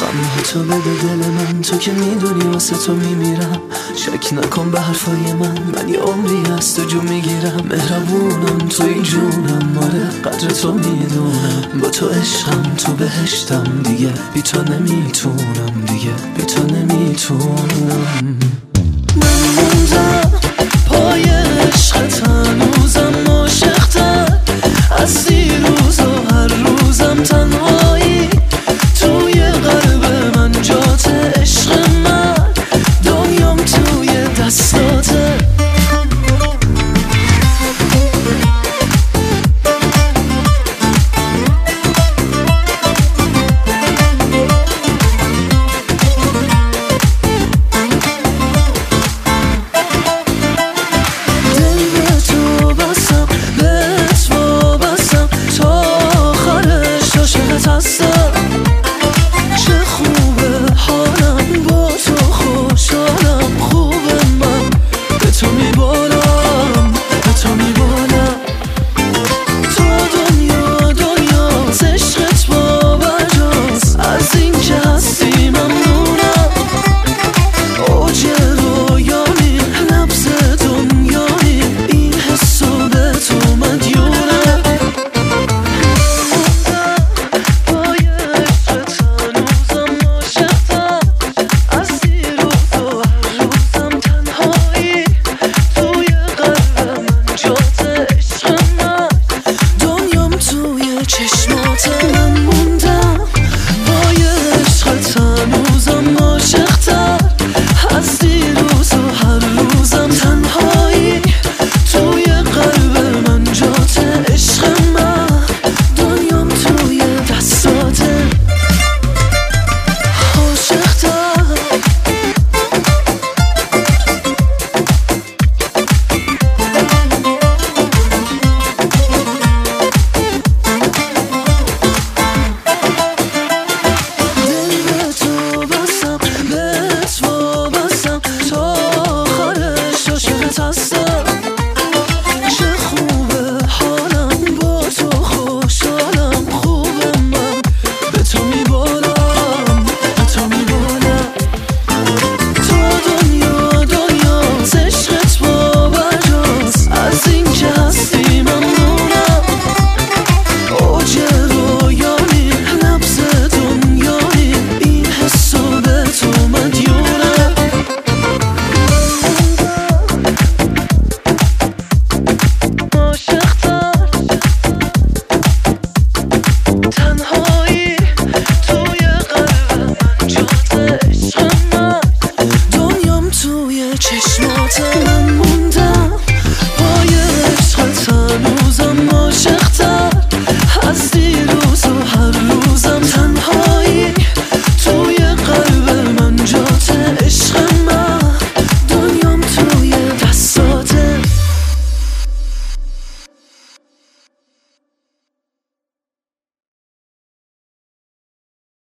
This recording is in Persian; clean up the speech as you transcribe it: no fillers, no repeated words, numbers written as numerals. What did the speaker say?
تنها تو بده دل من، تو که میدونی واسه تو میمیرم. شک نکن به حرفای من یه عمری از تو جو میگیرم. مهربونم توی جونم، آره قدر تو میدونم. با تو عشقم تو بهشتم، دیگه بی تو نمیتونم، دیگه بی تو نمیتونم. من موندم پای عشقت، هنوزم عاشق‌تر از دیروزا.